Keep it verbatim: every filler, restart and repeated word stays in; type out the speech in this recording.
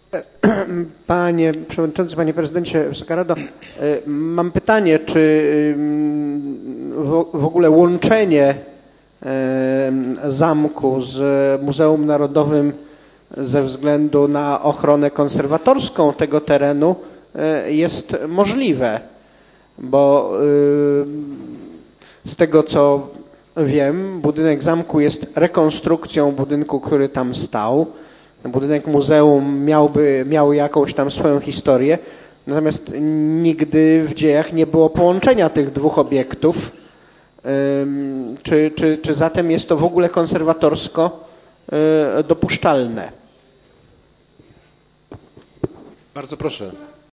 Panie Przewodniczący, Panie Prezydencie, Wysoka Rado, mam pytanie, czy w ogóle łączenie zamku z Muzeum Narodowym ze względu na ochronę konserwatorską tego terenu jest możliwe, bo z tego co wiem, budynek zamku jest rekonstrukcją budynku, który tam stał. Budynek muzeum miałby, miał jakąś tam swoją historię, natomiast nigdy w dziejach nie było połączenia tych dwóch obiektów. Czy, czy, czy zatem jest to w ogóle konserwatorsko dopuszczalne? Bardzo proszę.